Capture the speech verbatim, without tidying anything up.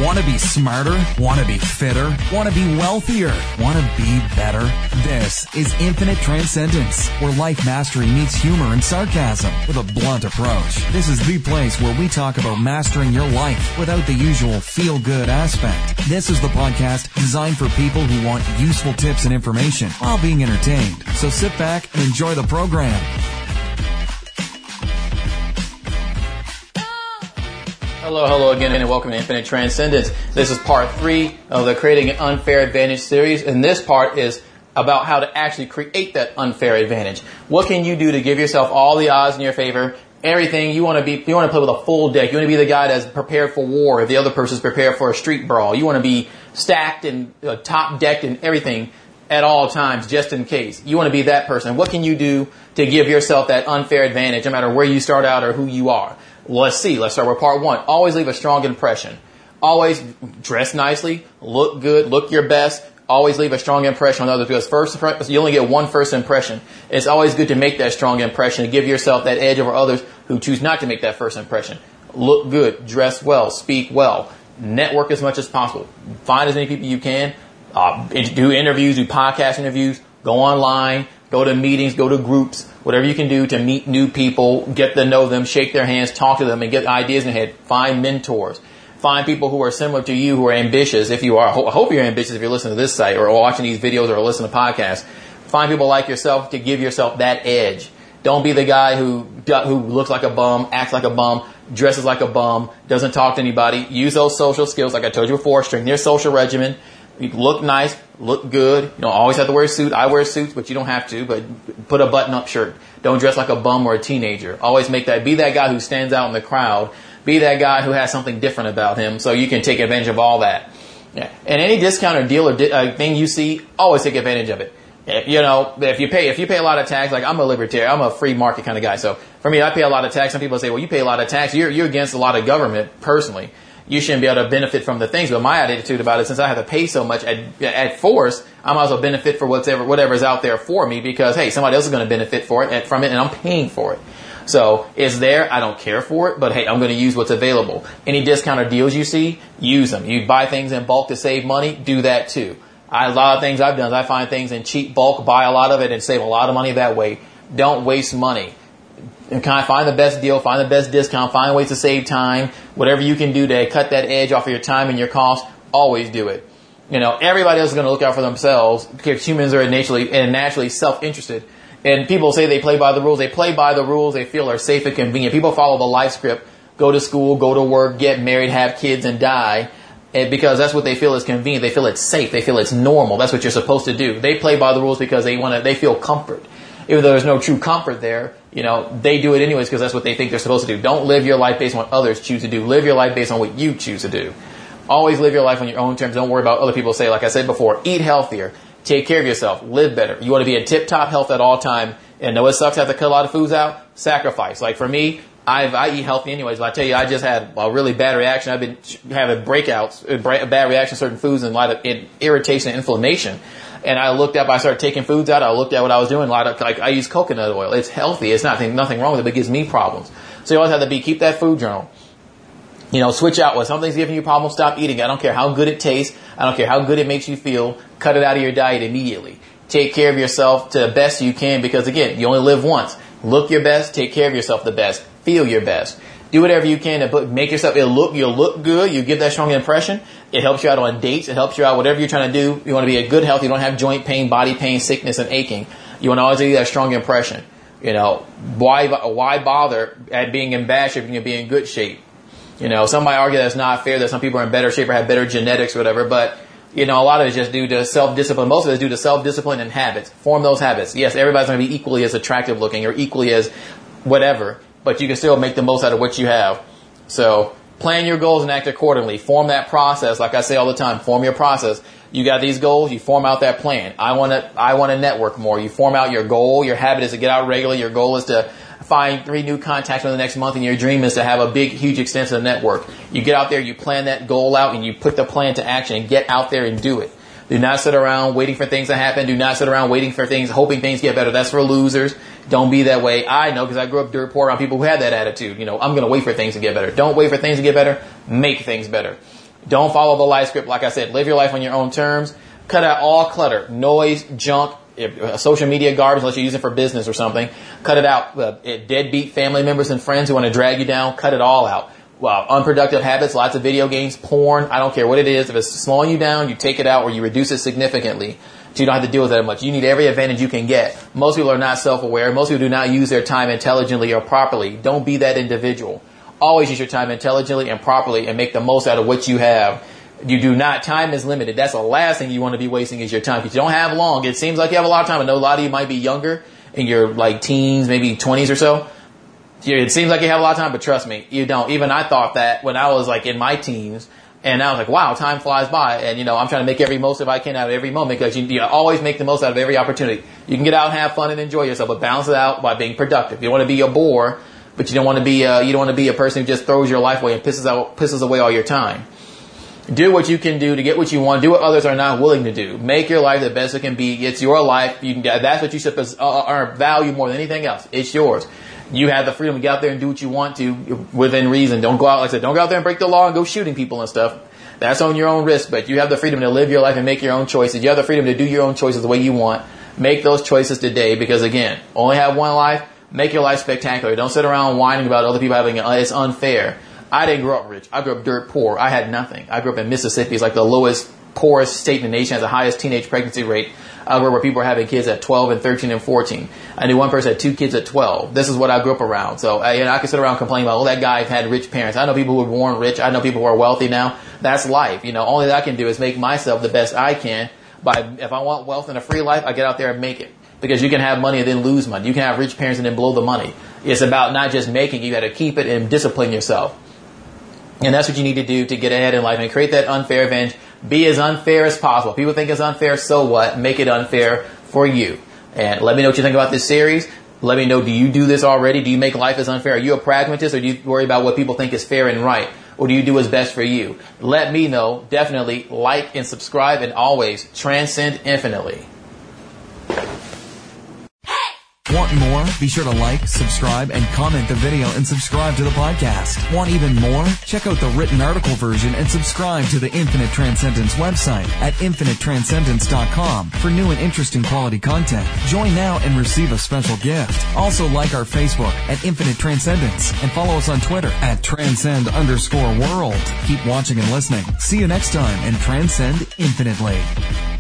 Want to be smarter? Want to be fitter? Want to be wealthier? Want to be better? This is Infinite Transcendence, where life mastery meets humor and sarcasm with a blunt approach. This is the place where we talk about mastering your life without the usual feel-good aspect. This is the podcast designed for people who want useful tips and information while being entertained. So sit back and enjoy the program. Hello, hello again, and welcome to Infinite Transcendence. This is part three of the Creating an Unfair Advantage series, and this part is about how to actually create that unfair advantage. What can you do to give yourself all the odds in your favor? Everything you want to be, you want to play with a full deck. You want to be the guy that's prepared for war if the other person's prepared for a street brawl. You want to be stacked and uh, top decked and everything at all times, just in case. You want to be that person. What can you do to give yourself that unfair advantage, no matter where you start out or who you are? Let's see. Let's start with part one. Always leave a strong impression. Always dress nicely, look good, look your best. Always leave a strong impression on others, because first you only get one first impression. It's always good to make that strong impression, to give yourself that edge over others who choose not to make that first impression. Look good, dress well, speak well, network as much as possible. Find as many people you can. Uh, do interviews, do podcast interviews, go online, go to meetings, go to groups, whatever you can do to meet new people, get to know them, shake their hands, talk to them, and get ideas in your head. Find mentors. Find people who are similar to you, who are ambitious. If you are, I hope you're ambitious if you're listening to this site or watching these videos or listening to podcasts. Find people like yourself to give yourself that edge. Don't be the guy who who looks like a bum, acts like a bum, dresses like a bum, doesn't talk to anybody. Use those social skills, like I told you before. Strengthen your social regimen. You look nice, look good. You don't always have to wear a suit. I wear suits, but you don't have to. But put a button-up shirt. Don't dress like a bum or a teenager. Always make that. Be that guy who stands out in the crowd. Be that guy who has something different about him, so you can take advantage of all that. Yeah. And any discount or deal or di- uh, thing you see, always take advantage of it. If, you know, if you pay, if you pay a lot of tax, like I'm a libertarian, I'm a free market kind of guy. So for me, I pay a lot of tax. Some people say, well, you pay a lot of tax. You're you're against a lot of government personally. You shouldn't be able to benefit from the things. But my attitude about it, since I have to pay so much at, at force, I might as well benefit for whatever whatever's out there for me, because, hey, somebody else is going to benefit for it from it, and I'm paying for it. So it's there. I don't care for it, but hey, I'm going to use what's available. Any discount or deals you see, use them. You buy things in bulk to save money, do that too. I, a lot of things I've done is I find things in cheap bulk, buy a lot of it, and save a lot of money that way. Don't waste money. And kind of find the best deal, find the best discount, find ways to save time. Whatever you can do to cut that edge off of your time and your cost, always do it. You know, everybody else is going to look out for themselves, because humans are naturally and naturally self-interested. And people say they play by the rules. They play by the rules they feel are safe and convenient. People follow the life script, go to school, go to work, get married, have kids, and die. And because that's what they feel is convenient. They feel it's safe. They feel it's normal. That's what you're supposed to do. They play by the rules because they want to. They feel comfort. Even though there's no true comfort there, you know, they do it anyways because that's what they think they're supposed to do. Don't live your life based on what others choose to do. Live your life based on what you choose to do. Always live your life on your own terms. Don't worry about other people say. Like I said before, eat healthier. Take care of yourself. Live better. You want to be in tip-top health at all time. And know it sucks to have to cut a lot of foods out? Sacrifice. Like for me, I've, I eat healthy anyways. But I tell you, I just had a really bad reaction. I've been having breakouts, a bad reaction to certain foods and a lot of irritation and inflammation. And I looked up, I started taking foods out. I looked at what I was doing. A lot of, like, I use coconut oil. It's healthy. It's nothing, nothing wrong with it, but it gives me problems. So you always have to be, keep that food journal. You know, switch out. When something's giving you problems, stop eating. I don't care how good it tastes. I don't care how good it makes you feel. Cut it out of your diet immediately. Take care of yourself to the best you can, because again, you only live once. Look your best. Take care of yourself the best. Feel your best. Do whatever you can to put, make yourself, it'll look, you'll look good. You give that strong impression. It helps you out on dates. It helps you out whatever you're trying to do. You want to be a good health. You don't have joint pain, body pain, sickness, and aching. You want to always leave that strong impression. You know, why, why bother at being in bad shape when you be in good shape? You know, some might argue that it's not fair that some people are in better shape or have better genetics or whatever, but you know, a lot of it is just due to self-discipline. Most of it is due to self-discipline and habits. Form those habits. Yes, everybody's going to be equally as attractive looking or equally as whatever, but you can still make the most out of what you have. So plan your goals and act accordingly. Form that process. Like I say all the time, form your process. You got these goals, you form out that plan. I want to, I want to network more. You form out your goal. Your habit is to get out regularly. Your goal is to find three new contacts in the next month, and your dream is to have a big, huge, extensive network. You get out there, you plan that goal out, and you put the plan to action and get out there and do it. Do not sit around waiting for things to happen. Do not sit around waiting for things, hoping things get better. That's for losers. Don't be that way. I know, because I grew up dirt poor around people who had that attitude. You know, I'm going to wait for things to get better. Don't wait for things to get better. Make things better. Don't follow the life script. Like I said, live your life on your own terms. Cut out all clutter, noise, junk, social media garbage unless you're using it for business or something. Cut it out. Uh, deadbeat family members and friends who want to drag you down, cut it all out. Well, unproductive habits, lots of video games, porn, I don't care what it is. If it's slowing you down, you take it out or you reduce it significantly so you don't have to deal with that much. You need every advantage you can get. Most people are not self-aware. Most people do not use their time intelligently or properly. Don't be that individual. Always use your time intelligently and properly and make the most out of what you have. You do not, time is limited. That's the last thing you want to be wasting is your time. Because you don't have long. It seems like you have a lot of time. I know a lot of you might be younger in your like teens, maybe twenties or so. It seems like you have a lot of time, but trust me, you don't. Even I thought that when I was like in my teens, and I was like, wow, time flies by. And, you know, I'm trying to make every most of I can out of every moment because you, you always make the most out of every opportunity. You can get out and have fun and enjoy yourself, but balance it out by being productive. You don't want to be a bore, but you don't want to be a, you don't want to be a person who just throws your life away and pisses out, pisses away all your time. Do what you can do to get what you want. Do what others are not willing to do. Make your life the best it can be. It's your life. You can, that's what you should uh, value more than anything else. It's yours. You have the freedom to get out there and do what you want to within reason. Don't go out, like I said, don't go out there and break the law and go shooting people and stuff. That's on your own risk, but you have the freedom to live your life and make your own choices. You have the freedom to do your own choices the way you want. Make those choices today because, again, only have one life. Make your life spectacular. Don't sit around whining about other people having it. It's unfair. I didn't grow up rich. I grew up dirt poor. I had nothing. I grew up in Mississippi. It's like the lowest, poorest state in the nation. Has the highest teenage pregnancy rate. I grew up where people were having kids at twelve and thirteen and fourteen. I knew one person had two kids at twelve. This is what I grew up around. So I, you know, I can sit around complaining about, oh, that guy had rich parents. I know people who were born rich. I know people who are wealthy now. That's life. You know, only that I can do is make myself the best I can. By if I want wealth and a free life, I get out there and make it. Because you can have money and then lose money. You can have rich parents and then blow the money. It's about not just making. You got to keep it and discipline yourself. And that's what you need to do to get ahead in life and create that unfair advantage. Be as unfair as possible. People think it's unfair, so what? Make it unfair for you. And let me know what you think about this series. Let me know, do you do this already? Do you make life as unfair? Are you a pragmatist or do you worry about what people think is fair and right? Or do you do what's best for you? Let me know. Definitely like and subscribe and always transcend infinitely. Want more? Be sure to like, subscribe, and comment the video and subscribe to the podcast. Want even more? Check out the written article version and subscribe to the Infinite Transcendence website at infinite transcendence dot com for new and interesting quality content. Join now and receive a special gift. Also like our Facebook at Infinite Transcendence and follow us on Twitter at transcend underscore world. Keep watching and listening. See you next time and transcend infinitely.